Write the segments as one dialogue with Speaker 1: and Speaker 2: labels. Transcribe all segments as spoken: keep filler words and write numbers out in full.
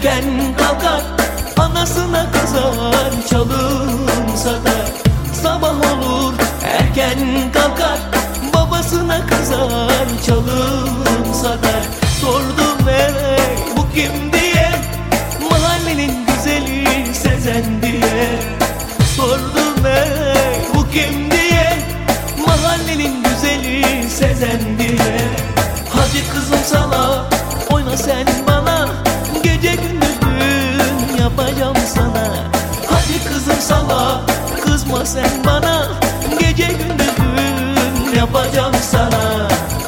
Speaker 1: erken kalkar, anasına kızar, çalım satar. Sabah olur erken kalkar, babasına kızar, çalım satar. Sordum ey bu kim diye, mahallenin güzeli Sezen diye. Sordum ey bu kim diye, mahallenin güzeli Sezen diye. Hadi kızım sala, oyna sen bana, gece gündüz düğün yapacağım sana. Hadi kızım sala, kızma sen bana, gece gündüz düğün yapacağım sana.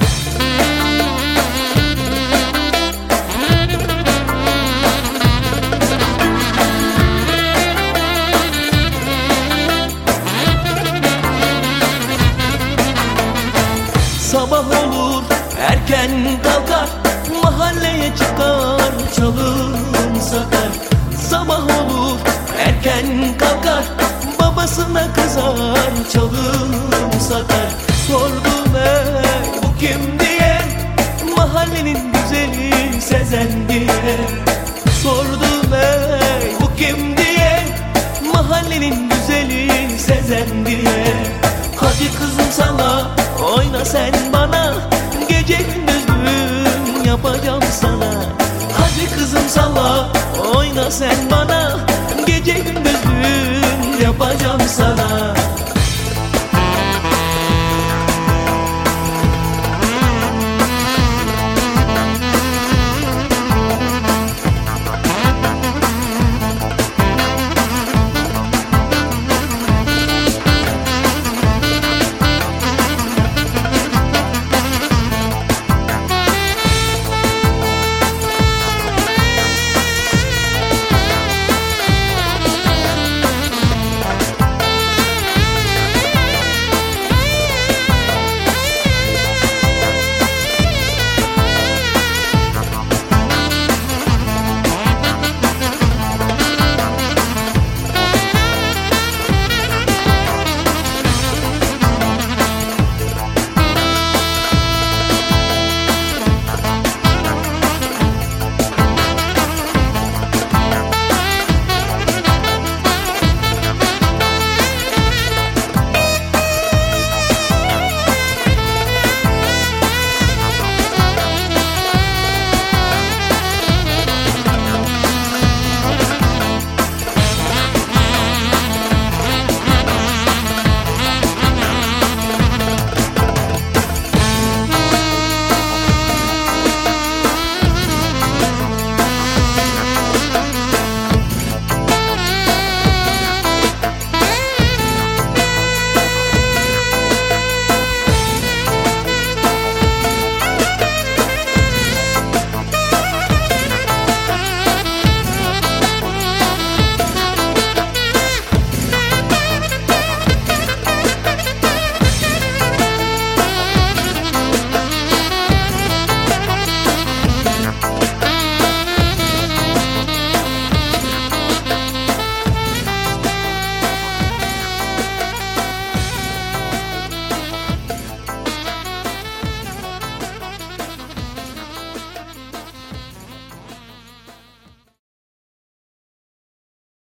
Speaker 1: Sabah olur erken kalkar, mahalleye çıkar, çalım satar. Sabah olur erken kalkar, babasına kızar, çalım satar. Sordum ey bu kim diye, mahallenin güzeli Sezen diye. Sordum ey bu kim diye, mahallenin güzeli Sezen diye. Hadi kızım salla, oyna sen bana, gece gündüz düğün yapacağım sana. Hadi kızım salla, oyna sen bana, gece gündüz düğün yapacağım sana.